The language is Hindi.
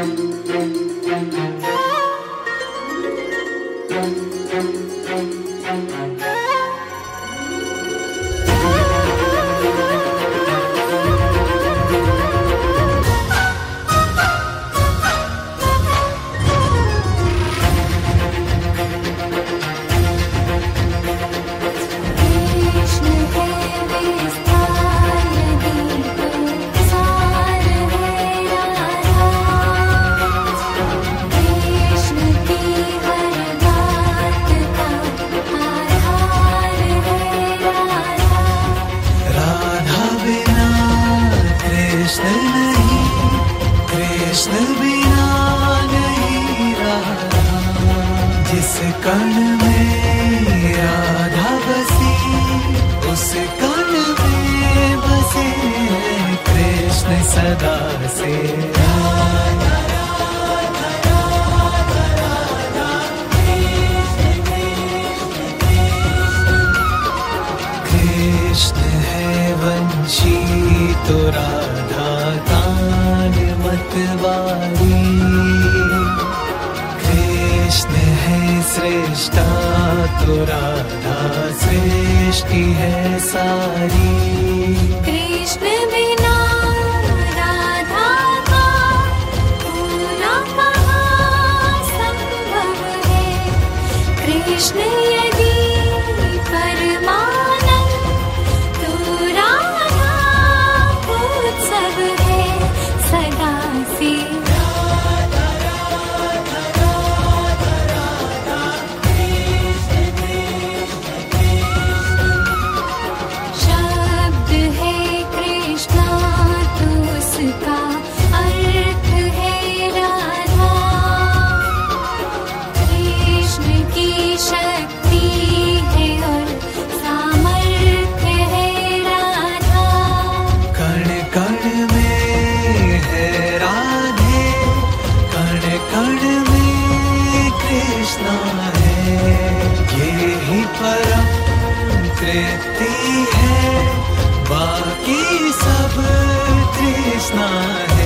कृष्ण बिना नहीं रहा, जिस कण में राधा बसी उस कण में बसे कृष्ण सदा से। राधा राधा राधा राधा कृष्ण कृष्ण कृष्ण। कृष्ण है वंशी तो राधा तान मतवारी, कृष्ण है श्रेष्ठा तो राधा सृष्टि है सारी। कृष्ण बिना राधा का होना कहाँ संभव है, कृष्ण यदि परमानंद तो राधा उत्सव है सदा से। राधा राधा राधा राधा कृष्ण कृष्ण कृष्ण। शब्द है कृष्णा तो उसका अर्थ है राधा, कृष्ण की शक्ति है और सामर्थ्य है राधा। कण कण में है राधे, कण कण में कृष्णा है, ये ही परम तृप्ति है, बाकी सब तृष्णा है।